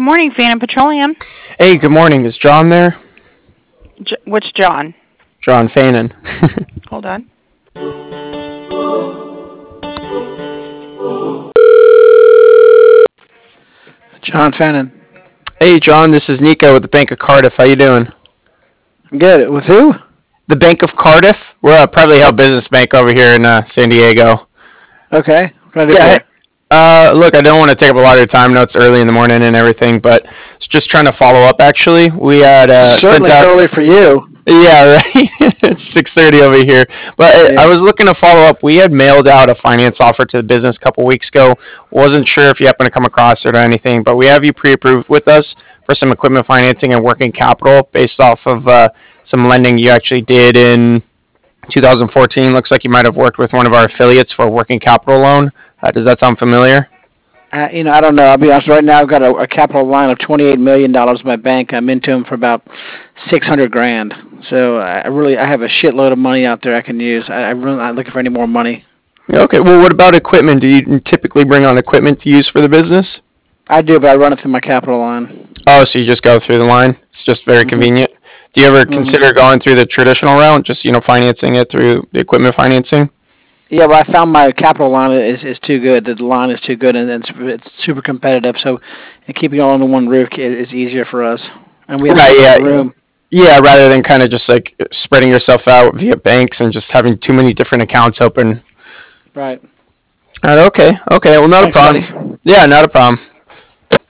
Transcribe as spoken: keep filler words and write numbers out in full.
morning, Phantom Petroleum. Hey, good morning. Is John there? J- which John? John Fanon. Hold on. John Fannin. Hey, John. This is Nico with the Bank of Cardiff. How you doing? Good. With who? The Bank of Cardiff. We're a privately held business bank over here in uh, San Diego. Okay. What can I do Yeah. for Hey, you? uh, look, I don't want to take up a lot of your time. I know it's early in the morning and everything, but it's just trying to follow up. Actually, we had uh, sent Certainly out. early for you. Yeah, right. It's six thirty over here. But I I Yeah. was looking to follow up. We had mailed out a finance offer to the business a couple weeks ago. Wasn't sure if you happened to come across it or anything, but we have you pre-approved with us for some equipment financing and working capital based off of uh, some lending you actually did in two thousand fourteen. Looks like you might have worked with one of our affiliates for a working capital loan. Uh, does that sound familiar? Uh, you know, I don't know. I'll be honest. Right now, I've got a, a capital line of twenty-eight million dollars in my bank. I'm into them for about six hundred grand. So I really, I have a shitload of money out there I can use. I, I'm really not looking for any more money. Okay. Well, what about equipment? Do you typically bring on equipment to use for the business? I do, but I run it through my capital line. Oh, so you just go through the line? It's just very Mhm. convenient. Do you ever Mhm. consider going through the traditional route, just you know, financing it through the equipment financing? Yeah, but I found my capital line is, is too good. The line is too good, and it's, it's super competitive. So, and keeping it all under one roof i- is easier for us. And we have so Right. much Yeah. room. Yeah. Rather than kind of just like spreading yourself out via banks and just having too many different accounts open. Right. Uh, okay. Okay. Well, not a Thanks, buddy. problem. Yeah, not a problem.